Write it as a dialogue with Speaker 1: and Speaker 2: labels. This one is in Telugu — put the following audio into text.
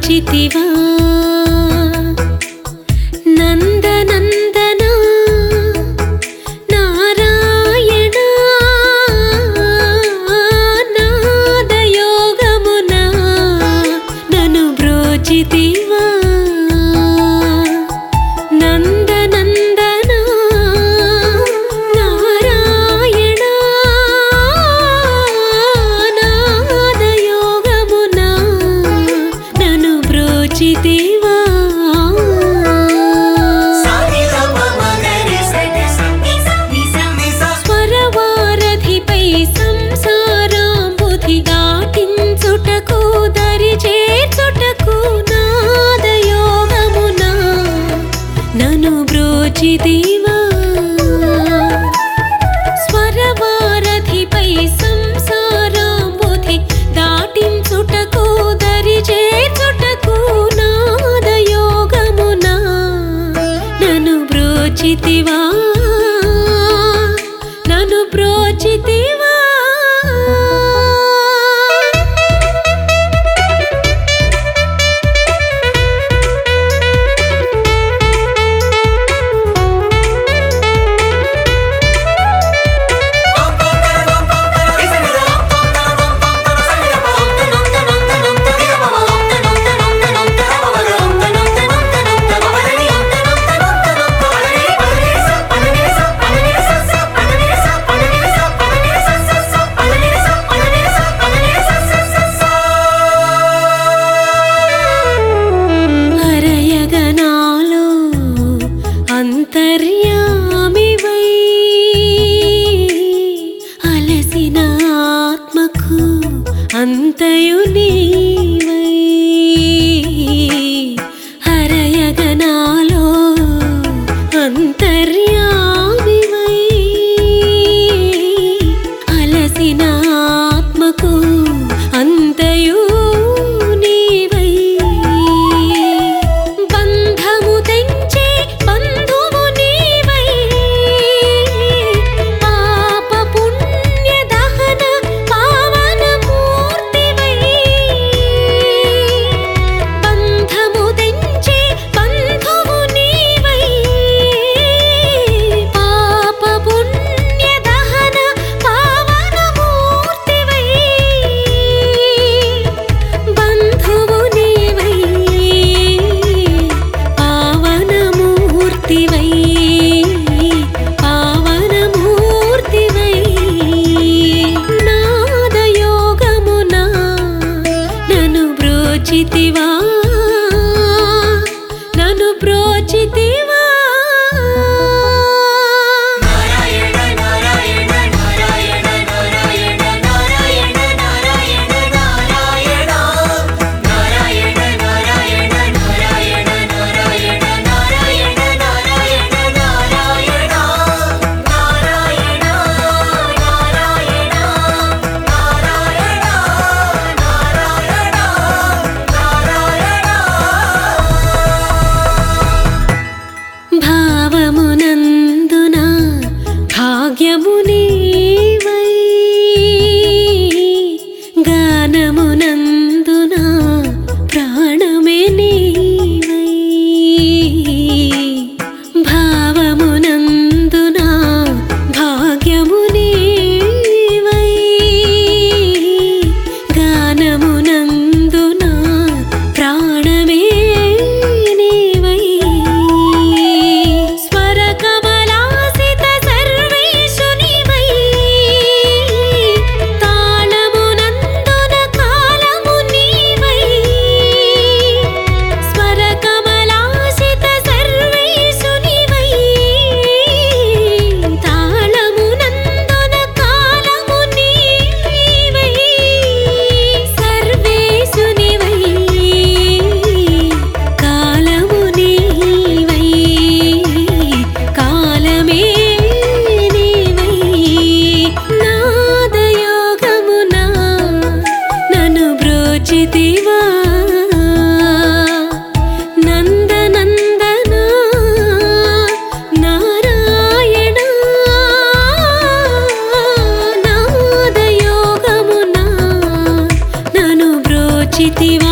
Speaker 1: బ్రోచితివా నందనందన నారాయణ నాదయోగమున నను బ్రోచితివా నందనందన నారాయణ నాదయోగమున నను బ్రోచితివా స్వరవారధిపై సంసారాంబుధి దాటించుటకు దరి చేర్చుటకు నాదయోగమున నను బ్రోచితివా స్వరవారధిపై సంసారాంబుధి దాటించుటకు దరి చేర్చుటకు నాదయోగమున నను బ్రోచితివా నను బ్రోచితివా హరయగనాలో అంతర్యామివై అలసిన ఆత్మకు అంతయు నీవై హరయగనాలో అంతర్యామివై అలసిన ఆత్మకు అంతయు నీవై బంధము తెంచే బంధువు నీవై పాప పుణ్య దహన పావన మూర్తివై బంధము తెంచే బంధువు నీవై పాప పుణ్య దహన పావన మూర్తివై బంధువు నీవై పావన మూర్తివై పావన మూర్తివై నాదయోగమున నను బ్రోచితివా నను బ్రోచితివా భావమునందున భాగ్యము నీవై గానమునందున ప్రాణమే నీవై భావమునందున భాగ్యము నీవై గానమునందున ప్రాణమే నీవై స్వరకమలాసిత సర్వేశునివై తాళమునందున కాలము నీవై స్వరకమలాసిత సర్వేశునివై తాళమునందున కాలము నీవై సర్వేశునివై కాలము నీవై కాలమే నీవై నాదయోగమున నను బ్రోచితివా నందనందన నారాయణ నాదయోగమున నను బ్రోచితివా